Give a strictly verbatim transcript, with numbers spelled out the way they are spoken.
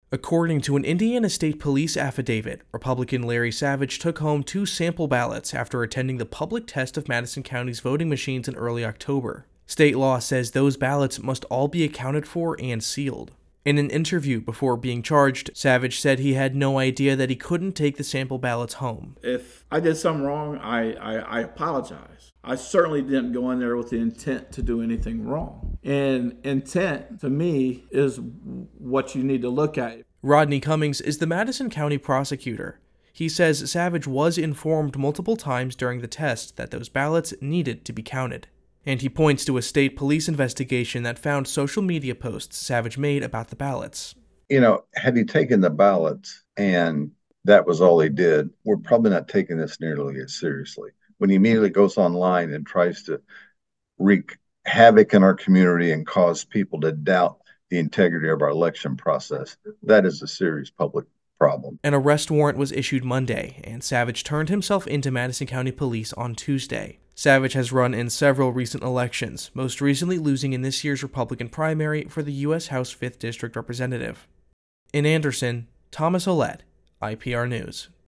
According to an Indiana State Police affidavit, Republican Larry Savage took home two sample ballots after attending the public test of Madison County's voting machines in early October. State law says those ballots must all be accounted for and sealed. In an interview before being charged, Savage said he had no idea that he couldn't take the sample ballots home. If I did something wrong, I, I, I apologize. I certainly didn't go in there with the intent to do anything wrong. And intent, to me, is what you need to look at. Rodney Cummings is the Madison County prosecutor. He says Savage was informed multiple times during the test that those ballots needed to be counted. And he points to a state police investigation that found social media posts Savage made about the ballots. You know, had he taken the ballots and that was all he did, we're probably not taking this nearly as seriously. When he immediately goes online and tries to wreak havoc in our community and cause people to doubt the integrity of our election process, that is a serious public problem. An arrest warrant was issued Monday, and Savage turned himself into Madison County Police on Tuesday. Savage has run in several recent elections, most recently losing in this year's Republican primary for the U S House fifth District Representative. In Anderson, Thomas Ouellette, I P R News.